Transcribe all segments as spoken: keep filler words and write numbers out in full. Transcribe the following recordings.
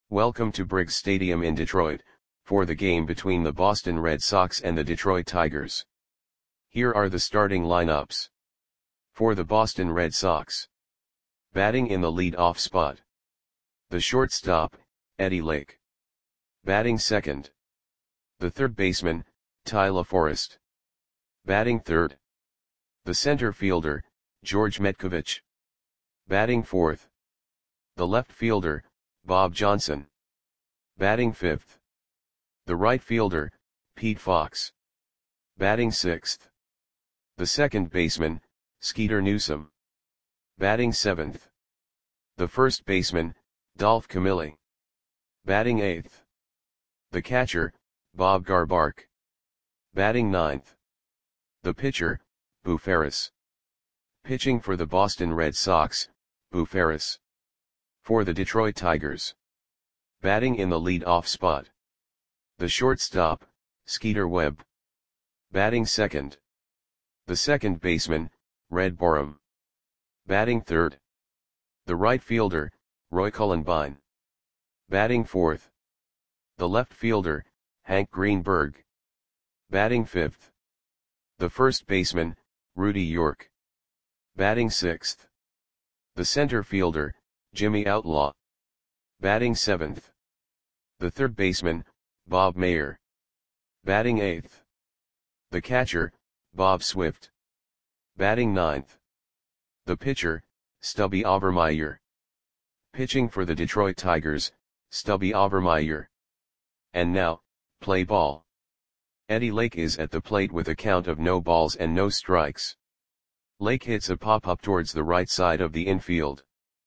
Welcome to Briggs Stadium in Detroit, for the game between the Boston Red Sox and the Detroit Tigers. Here are the starting lineups. For the Boston Red Sox. Batting in the lead-off spot. The shortstop, Eddie Lake. Batting second. The third baseman, Ty LaForest. Batting third. The center fielder, George Metcovich. Batting fourth. The left fielder, Bob Johnson. Batting fifth. The right fielder, Pete Fox. Batting sixth. The second baseman, Skeeter Newsome. Batting seventh. The first baseman, Dolph Camilli. Batting eighth. The catcher, Bob Garbark. Batting ninth. The pitcher, Boo Ferris. Pitching for the Boston Red Sox, Boo Ferris. For the Detroit Tigers. Batting in the lead-off spot. The shortstop, Skeeter Webb. Batting second. The second baseman, Red Borum. Batting third. The right fielder, Roy Cullenbine. Batting fourth. The left fielder, Hank Greenberg. Batting fifth. The first baseman, Rudy York. Batting sixth. The center fielder, Jimmy Outlaw. Batting seventh. The third baseman, Bob Mayer. Batting eighth. The catcher, Bob Swift. Batting ninth. The pitcher, Stubby Overmeyer. Pitching for the Detroit Tigers, Stubby Overmeyer. And now, play ball. Eddie Lake is at the plate with a count of no balls and no strikes. Lake hits a pop-up towards the right side of the infield.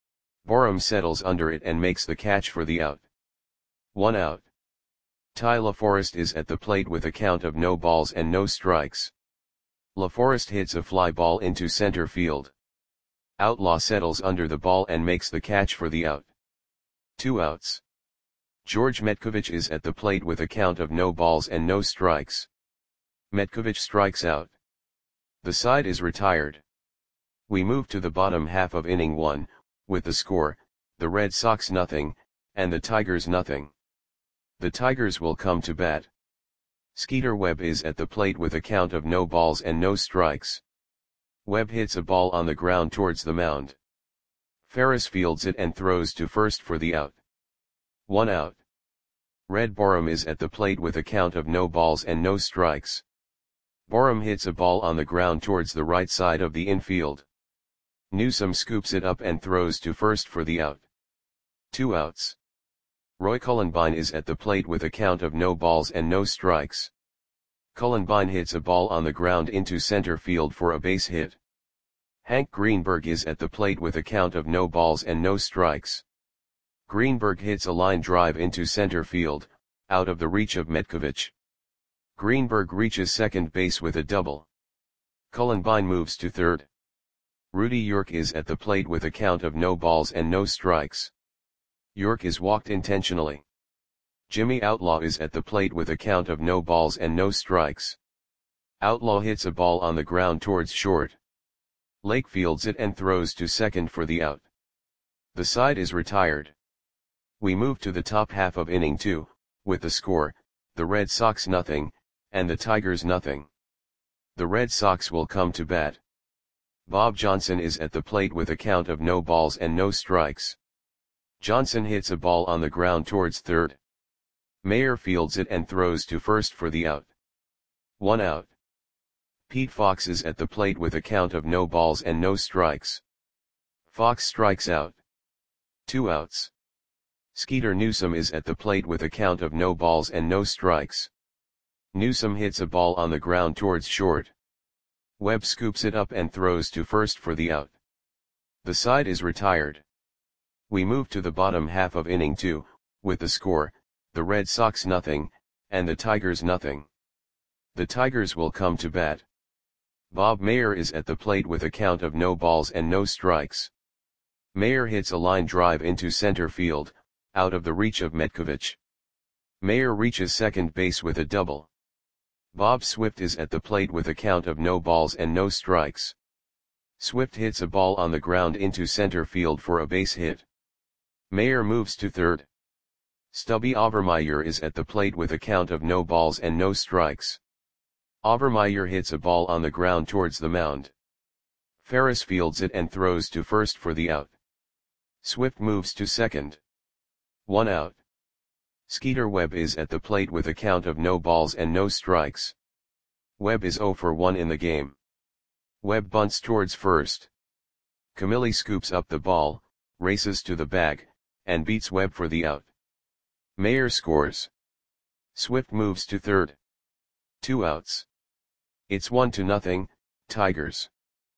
Borum settles under it and makes the catch for the out. One out. Ty LaForest is at the plate with a count of no balls and no strikes. LaForest hits a fly ball into center field. Outlaw settles under the ball and makes the catch for the out. Two outs. George Metcovich is at the plate with a count of no balls and no strikes. Metcovich strikes out. The side is retired. We move to the bottom half of inning one, with the score, the Red Sox nothing, and the Tigers nothing. The Tigers will come to bat. Skeeter Webb is at the plate with a count of no balls and no strikes. Webb hits a ball on the ground towards the mound. Ferris fields it and throws to first for the out. One out. Red Borum is at the plate with a count of no balls and no strikes. Borum hits a ball on the ground towards the right side of the infield. Newsome scoops it up and throws to first for the out. Two outs. Roy Cullenbine is at the plate with a count of no balls and no strikes. Cullenbine hits a ball on the ground into center field for a base hit. Hank Greenberg is at the plate with a count of no balls and no strikes. Greenberg hits a line drive into center field, out of the reach of Metcovich. Greenberg reaches second base with a double. Cullenbine moves to third. Rudy York is at the plate with a count of no balls and no strikes. York is walked intentionally. Jimmy Outlaw is at the plate with a count of no balls and no strikes. Outlaw hits a ball on the ground towards short. Lake fields it and throws to second for the out. The side is retired. We move to the top half of inning two, with the score, the Red Sox nothing, and the Tigers nothing. The Red Sox will come to bat. Bob Johnson is at the plate with a count of no balls and no strikes. Johnson hits a ball on the ground towards third. Mayer fields it and throws to first for the out. One out. Pete Fox is at the plate with a count of no balls and no strikes. Fox strikes out. Two outs. Skeeter Newsome is at the plate with a count of no balls and no strikes. Newsome hits a ball on the ground towards short. Webb scoops it up and throws to first for the out. The side is retired. We move to the bottom half of inning two, with the score, the Red Sox nothing, and the Tigers nothing. The Tigers will come to bat. Bob Mayer is at the plate with a count of no balls and no strikes. Mayer hits a line drive into center field, out of the reach of Metcovich. Mayer reaches second base with a double. Bob Swift is at the plate with a count of no balls and no strikes. Swift hits a ball on the ground into center field for a base hit. Mayer moves to third. Stubby Overmeyer is at the plate with a count of no balls and no strikes. Overmeyer hits a ball on the ground towards the mound. Ferris fields it and throws to first for the out. Swift moves to second. One out. Skeeter Webb is at the plate with a count of no balls and no strikes. Webb is oh for one in the game. Webb bunts towards first. Camilli scoops up the ball, races to the bag, and beats Webb for the out. Mayer scores. Swift moves to third. Two outs. It's one to nothing, Tigers.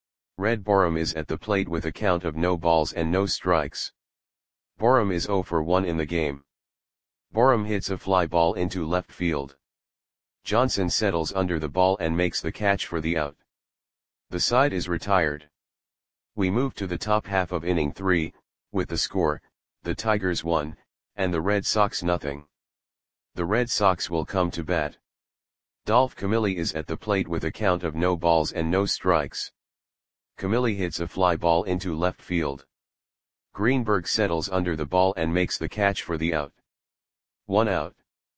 Red Borum is at the plate with a count of no balls and no strikes. Borum is oh for one in the game. Borum hits a fly ball into left field. Johnson settles under the ball and makes the catch for the out. The side is retired. We move to the top half of inning three, with the score, the Tigers one, and the Red Sox nothing. The Red Sox will come to bat. Dolph Camilli is at the plate with a count of no balls and no strikes. Camilli hits a fly ball into left field. Greenberg settles under the ball and makes the catch for the out. One out.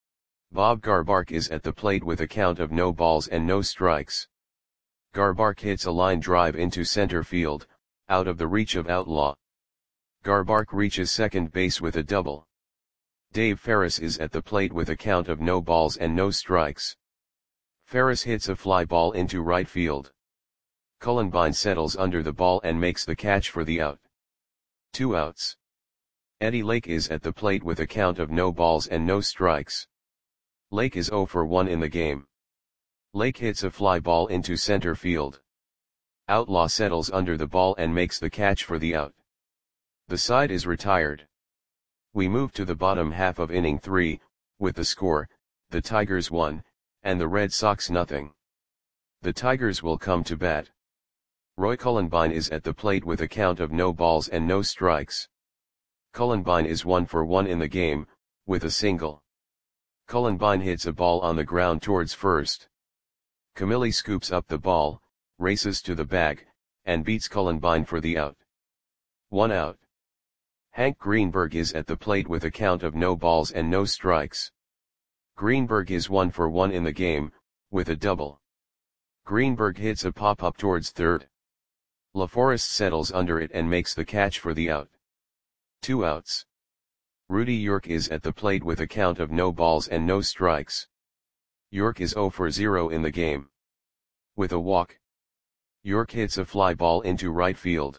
Bob Garbark is at the plate with a count of no balls and no strikes. Garbark hits a line drive into center field, out of the reach of Outlaw. Garbark reaches second base with a double. Dave Ferris is at the plate with a count of no balls and no strikes. Ferris hits a fly ball into right field. Cullenbine settles under the ball and makes the catch for the out. Two outs. Eddie Lake is at the plate with a count of no balls and no strikes. Lake is oh for one in the game. Lake hits a fly ball into center field. Outlaw settles under the ball and makes the catch for the out. The side is retired. We move to the bottom half of inning three, with the score, the Tigers one, and the Red Sox nothing. The Tigers will come to bat. Roy Cullenbine is at the plate with a count of no balls and no strikes. Cullenbine is one for one in the game, with a single. Cullenbine hits a ball on the ground towards first. Camilli scoops up the ball, races to the bag, and beats Cullenbine for the out. One out. Hank Greenberg is at the plate with a count of no balls and no strikes. Greenberg is one for one in the game, with a double. Greenberg hits a pop-up towards third. LaForest settles under it and makes the catch for the out. Two outs. Rudy York is at the plate with a count of no balls and no strikes. York is oh for zero in the game. With a walk. York hits a fly ball into right field.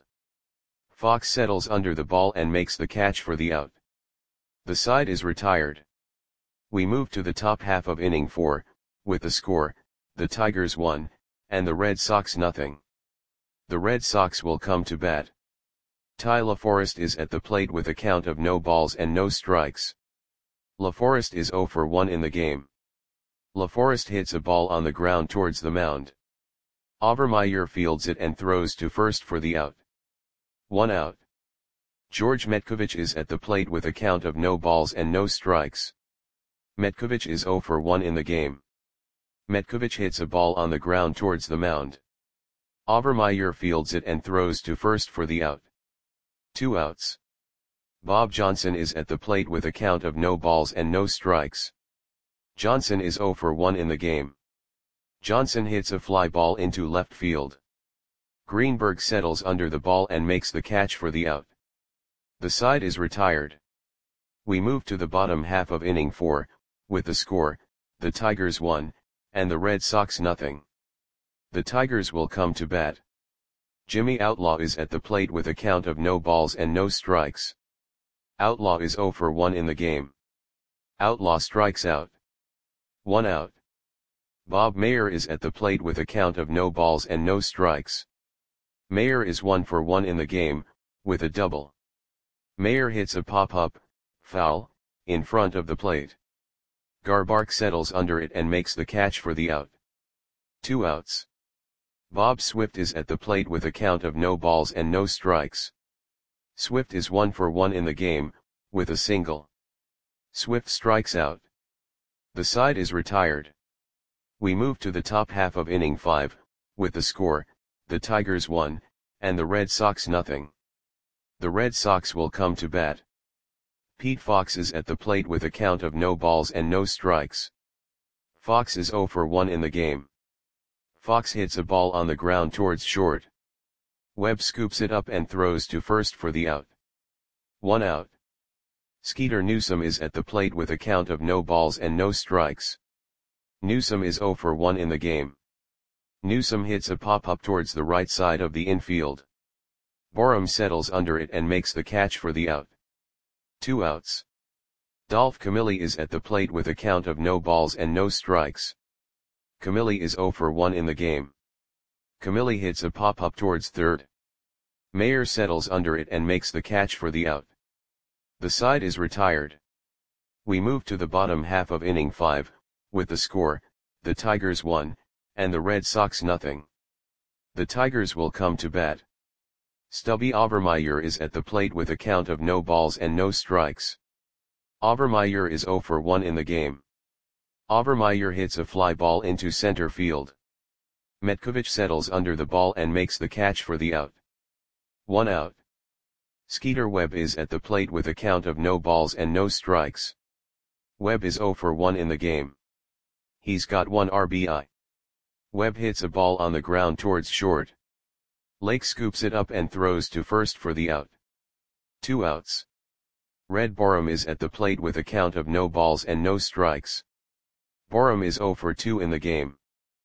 Fox settles under the ball and makes the catch for the out. The side is retired. We move to the top half of inning four, with the score, the Tigers one, and the Red Sox nothing. The Red Sox will come to bat. Ty LaForest is at the plate with a count of no balls and no strikes. LaForest is oh for one in the game. LaForest hits a ball on the ground towards the mound. Overmeyer fields it and throws to first for the out. One out. George Metkovich is at the plate with a count of no balls and no strikes. Metkovich is oh for one in the game. Metkovich hits a ball on the ground towards the mound. Overmeyer fields it and throws to first for the out. Two outs. Bob Johnson is at the plate with a count of no balls and no strikes. Johnson is oh for one in the game. Johnson hits a fly ball into left field. Greenberg settles under the ball and makes the catch for the out. The side is retired. We move to the bottom half of inning four, with the score, the Tigers one, and the Red Sox nothing. The Tigers will come to bat. Jimmy Outlaw is at the plate with a count of no balls and no strikes. Outlaw is oh for one in the game. Outlaw strikes out. One out. Bob Mayer is at the plate with a count of no balls and no strikes. Mayer is one for one in the game, with a double. Mayer hits a pop-up, foul, in front of the plate. Garbark settles under it and makes the catch for the out. Two outs. Bob Swift is at the plate with a count of no balls and no strikes. Swift is one for one in the game, with a single. Swift strikes out. The side is retired. We move to the top half of inning five, with the score, the Tigers one, and the Red Sox nothing. The Red Sox will come to bat. Pete Fox is at the plate with a count of no balls and no strikes. Fox is zero for one in the game. Fox hits a ball on the ground towards short. Webb scoops it up and throws to first for the out. One out. Skeeter Newsome is at the plate with a count of no balls and no strikes. Newsome is zero for one in the game. Newsome hits a pop-up towards the right side of the infield. Borum settles under it and makes the catch for the out. Two outs. Dolph Camilli is at the plate with a count of no balls and no strikes. Camilli is zero for one in the game. Camilli hits a pop-up towards third. Mayer settles under it and makes the catch for the out. The side is retired. We move to the bottom half of inning five, with the score, the Tigers one, and the Red Sox nothing. The Tigers will come to bat. Stubby Overmeyer is at the plate with a count of no balls and no strikes. Overmeyer is zero for one in the game. Overmeyer hits a fly ball into center field. Metkovich settles under the ball and makes the catch for the out. One out. Skeeter Webb is at the plate with a count of no balls and no strikes. Webb is zero for one in the game. He's got one R B I. Webb hits a ball on the ground towards short. Lake scoops it up and throws to first for the out. Two outs. Red Borum is at the plate with a count of no balls and no strikes. Borum is zero for two in the game.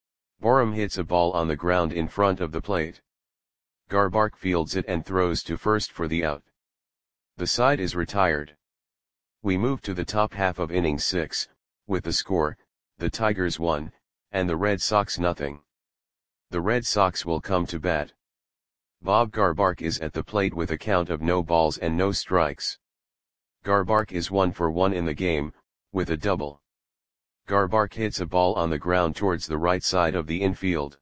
Borum hits a ball on the ground in front of the plate. Garbark fields it and throws to first for the out. The side is retired. We move to the top half of inning six, with the score, the Tigers one, and the Red Sox nothing. The Red Sox will come to bat. Bob Garbark is at the plate with a count of no balls and no strikes. Garbark is one for one in the game, with a double. Garbark hits a ball on the ground towards the right side of the infield.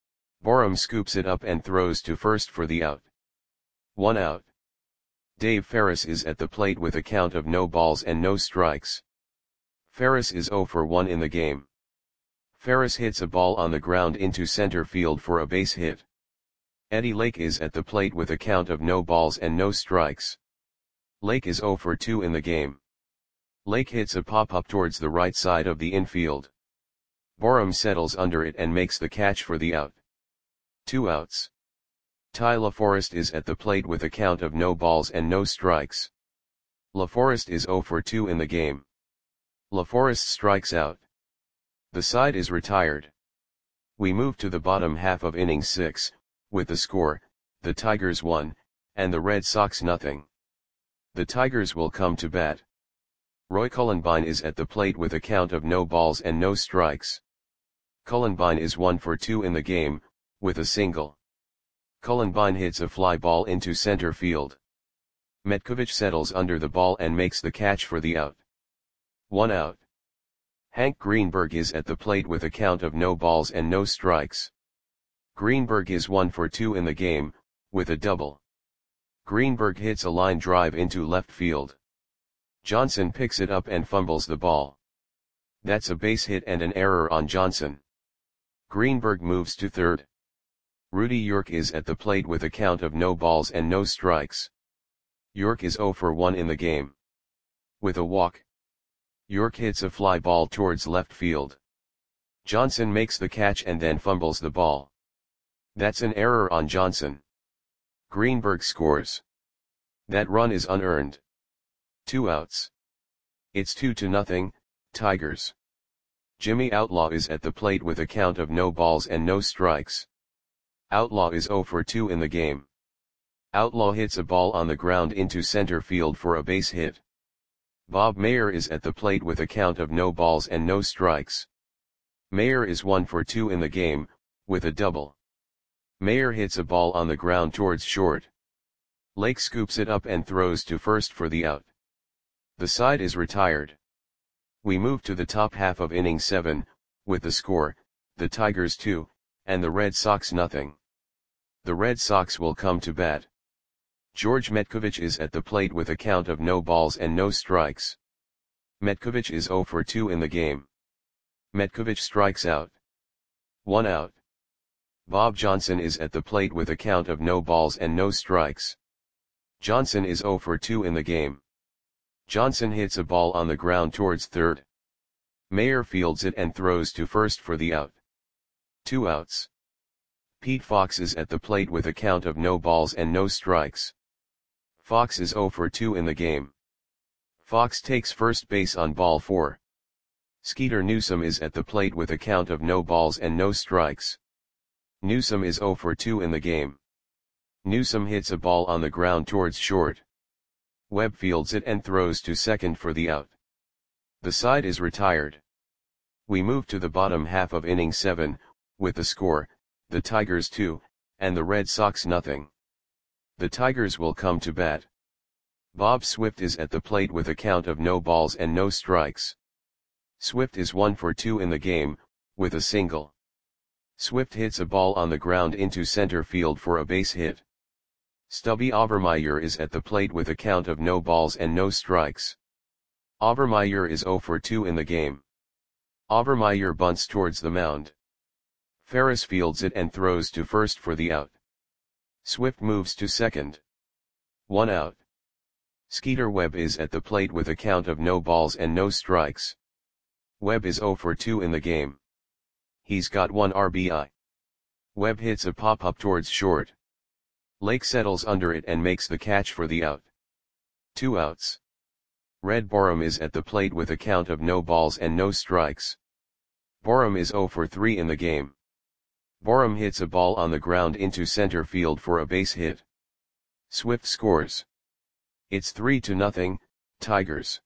Borum scoops it up and throws to first for the out. One out. Dave Ferris is at the plate with a count of no balls and no strikes. Ferris is zero for one in the game. Ferris hits a ball on the ground into center field for a base hit. Eddie Lake is at the plate with a count of no balls and no strikes. Lake is zero for two in the game. Lake hits a pop-up towards the right side of the infield. Borum settles under it and makes the catch for the out. Two outs. Ty LaForest is at the plate with a count of no balls and no strikes. LaForest is zero for two in the game. LaForest strikes out. The side is retired. We move to the bottom half of inning six, with the score, the Tigers one, and the Red Sox nothing. The Tigers will come to bat. Roy Cullenbine is at the plate with a count of no balls and no strikes. Cullenbine is one for two in the game, with a single. Cullenbine hits a fly ball into center field. Metkovich settles under the ball and makes the catch for the out. One out. Hank Greenberg is at the plate with a count of no balls and no strikes. Greenberg is one for two in the game, with a double. Greenberg hits a line drive into left field. Johnson picks it up and fumbles the ball. That's a base hit and an error on Johnson. Greenberg moves to third. Rudy York is at the plate with a count of no balls and no strikes. York is zero for one in the game. With a walk, York hits a fly ball towards left field. Johnson makes the catch and then fumbles the ball. That's an error on Johnson. Greenberg scores. That run is unearned. Two outs. It's two to nothing, Tigers. Jimmy Outlaw is at the plate with a count of no balls and no strikes. Outlaw is zero for two in the game. Outlaw hits a ball on the ground into center field for a base hit. Bob Mayer is at the plate with a count of no balls and no strikes. Mayer is one for two in the game, with a double. Mayer hits a ball on the ground towards short. Lake scoops it up and throws to first for the out. The side is retired. We move to the top half of inning seven, with the score, the Tigers two, and the Red Sox nothing. The Red Sox will come to bat. George Metkovich is at the plate with a count of no balls and no strikes. Metkovich is zero for two in the game. Metkovich strikes out. One out. Bob Johnson is at the plate with a count of no balls and no strikes. Johnson is zero for two in the game. Johnson hits a ball on the ground towards third. Mayer fields it and throws to first for the out. Two outs. Pete Fox is at the plate with a count of no balls and no strikes. Fox is oh for two in the game. Fox takes first base on ball four. Skeeter Newsom is at the plate with a count of no balls and no strikes. Newsom is oh for two in the game. Newsom hits a ball on the ground towards short. Webb fields it and throws to second for the out. The side is retired. We move to the bottom half of inning seven, with the score, the Tigers two, and the Red Sox nothing. The Tigers will come to bat. Bob Swift is at the plate with a count of no balls and no strikes. Swift is one for two in the game, with a single. Swift hits a ball on the ground into center field for a base hit. Stubby Overmeyer is at the plate with a count of no balls and no strikes. Overmeyer is oh for two in the game. Overmeyer bunts towards the mound. Ferris fields it and throws to first for the out. Swift moves to second. One out. Skeeter Webb is at the plate with a count of no balls and no strikes. Webb is oh for two in the game. He's got one R B I. Webb hits a pop-up towards short. Lake settles under it and makes the catch for the out. Two outs. Red Borum is at the plate with a count of no balls and no strikes. Borum is oh for three in the game. Borum hits a ball on the ground into center field for a base hit. Swift scores. It's three to nothing, Tigers.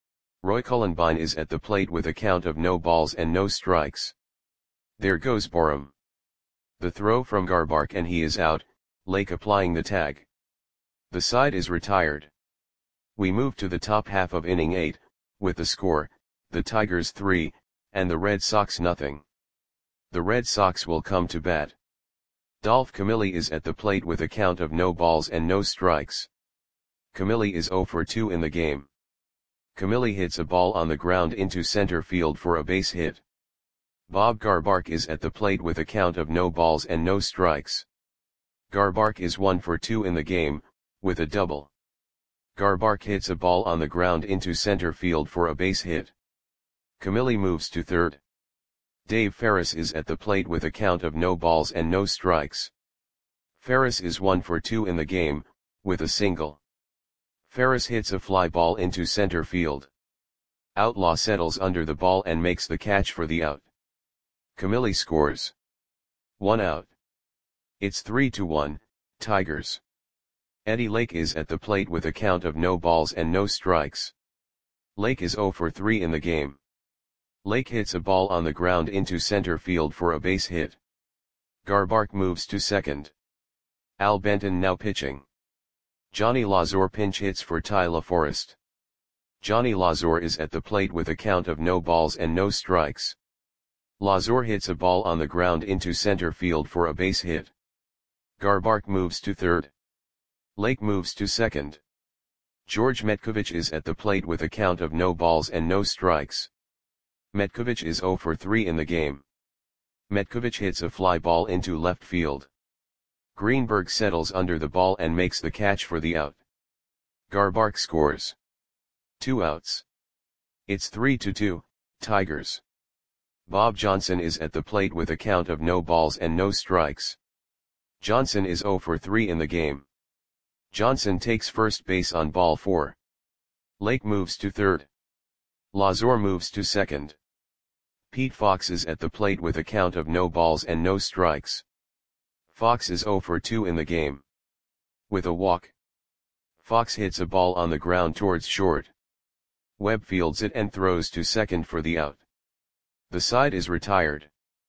Roy Cullenbine is at the plate with a count of no balls and no strikes. There goes Borum. The throw from Garbark and he is out, Lake applying the tag. The side is retired. We move to the top half of inning eight, with the score, the Tigers three, and the Red Sox nothing. The Red Sox will come to bat. Dolph Camilli is at the plate with a count of no balls and no strikes. Camilli is oh for two in the game. Camilli hits a ball on the ground into center field for a base hit. Bob Garbark is at the plate with a count of no balls and no strikes. Garbark is one for two in the game, with a double. Garbark hits a ball on the ground into center field for a base hit. Camilli moves to third. Dave Ferris is at the plate with a count of no balls and no strikes. Ferris is one for two in the game, with a single. Ferris hits a fly ball into center field. Outlaw settles under the ball and makes the catch for the out. Camilli scores. One out. It's three to one, Tigers. Eddie Lake is at the plate with a count of no balls and no strikes. Lake is oh for three in the game. Lake hits a ball on the ground into center field for a base hit. Garbark moves to second. Al Benton now pitching. Johnny Lazor pinch hits for Ty LaForest. Johnny Lazor is at the plate with a count of no balls and no strikes. Lazor hits a ball on the ground into center field for a base hit. Garbark moves to third. Lake moves to second. George Metkovich is at the plate with a count of no balls and no strikes. Metkovich is oh for three in the game. Metkovich hits a fly ball into left field. Greenberg settles under the ball and makes the catch for the out. Garbark scores. Two outs. It's three to two, Tigers. Bob Johnson is at the plate with a count of no balls and no strikes. Johnson is oh for three in the game. Johnson takes first base on ball four. Lake moves to third. Lazor moves to second. Pete Fox is at the plate with a count of no balls and no strikes. Fox is oh for two in the game. With a walk. Fox hits a ball on the ground towards short. Webb fields it and throws to second for the out. The side is retired.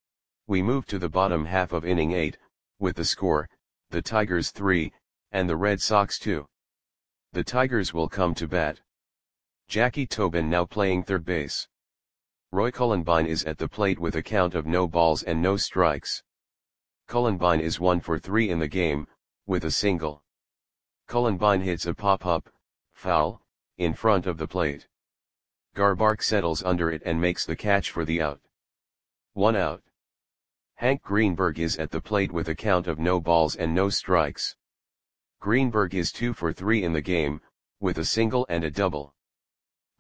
We move to the bottom half of inning eight, with the score, the Tigers three, and the Red Sox two. The Tigers will come to bat. Jackie Tobin now playing third base. Roy Cullenbine is at the plate with a count of no balls and no strikes. Cullenbine is one for three in the game, with a single. Cullenbine hits a pop-up, foul, in front of the plate. Garbark settles under it and makes the catch for the out. One out. Hank Greenberg is at the plate with a count of no balls and no strikes. Greenberg is two for three in the game, with a single and a double.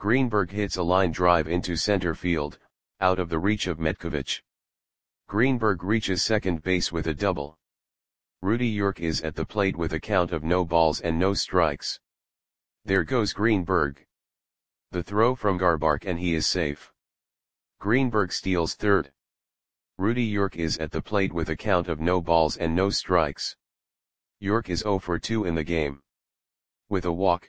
Greenberg hits a line drive into center field, out of the reach of Metcavich. Greenberg reaches second base with a double. Rudy York is at the plate with a count of no balls and no strikes. There goes Greenberg. The throw from Garbark and he is safe. Greenberg steals third. Rudy York is at the plate with a count of no balls and no strikes. York is zero for two in the game. With a walk,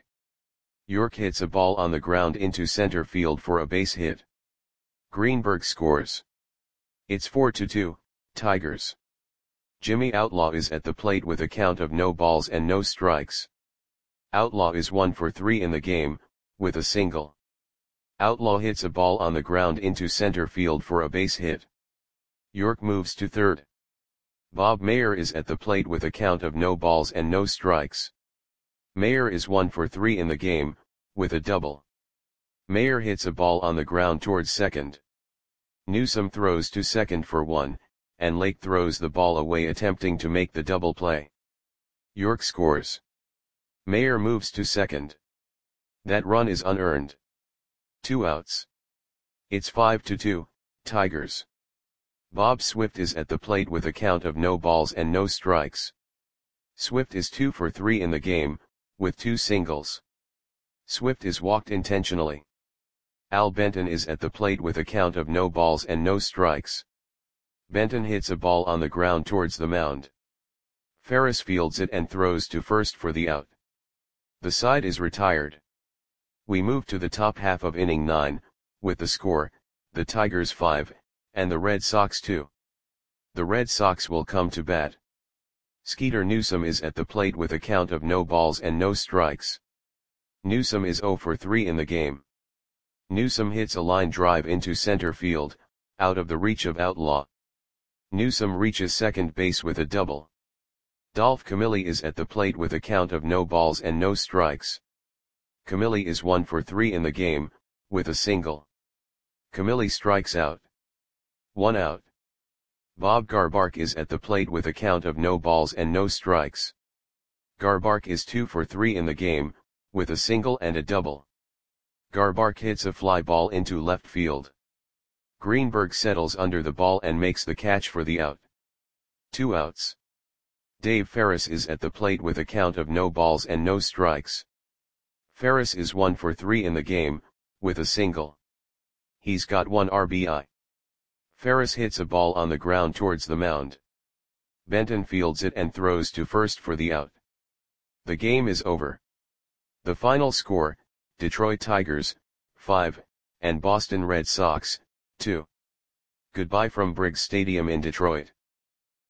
York hits a ball on the ground into center field for a base hit. Greenberg scores. It's four to two, Tigers. Jimmy Outlaw is at the plate with a count of no balls and no strikes. Outlaw is one for three in the game, with a single. Outlaw hits a ball on the ground into center field for a base hit. York moves to third. Bob Mayer is at the plate with a count of no balls and no strikes. Mayer is one for three in the game, with a double. Mayer hits a ball on the ground towards second. Newsome throws to second for one, and Lake throws the ball away attempting to make the double play. York scores. Mayer moves to second. That run is unearned. Two outs. It's five to two, Tigers. Bob Swift is at the plate with a count of no balls and no strikes. Swift is two for three in the game, with two singles. Swift is walked intentionally. Al Benton is at the plate with a count of no balls and no strikes. Benton hits a ball on the ground towards the mound. Ferris fields it and throws to first for the out. The side is retired. We move to the top half of inning nine, with the score, the Tigers five, and the Red Sox two. The Red Sox will come to bat. Skeeter Newsome is at the plate with a count of no balls and no strikes. Newsome is zero for three in the game. Newsome hits a line drive into center field, out of the reach of Outlaw. Newsome reaches second base with a double. Dolph Camilli is at the plate with a count of no balls and no strikes. Camilli is one for three in the game, with a single. Camilli strikes out. One out. Bob Garbark is at the plate with a count of no balls and no strikes. Garbark is two for three in the game, with a single and a double. Garbark hits a fly ball into left field. Greenberg settles under the ball and makes the catch for the out. Two outs. Dave Ferris is at the plate with a count of no balls and no strikes. Ferris is one for three in the game, with a single. He's got one R B I. Ferris hits a ball on the ground towards the mound. Benton fields it and throws to first for the out. The game is over. The final score, Detroit Tigers, five, and Boston Red Sox, two. Goodbye from Briggs Stadium in Detroit.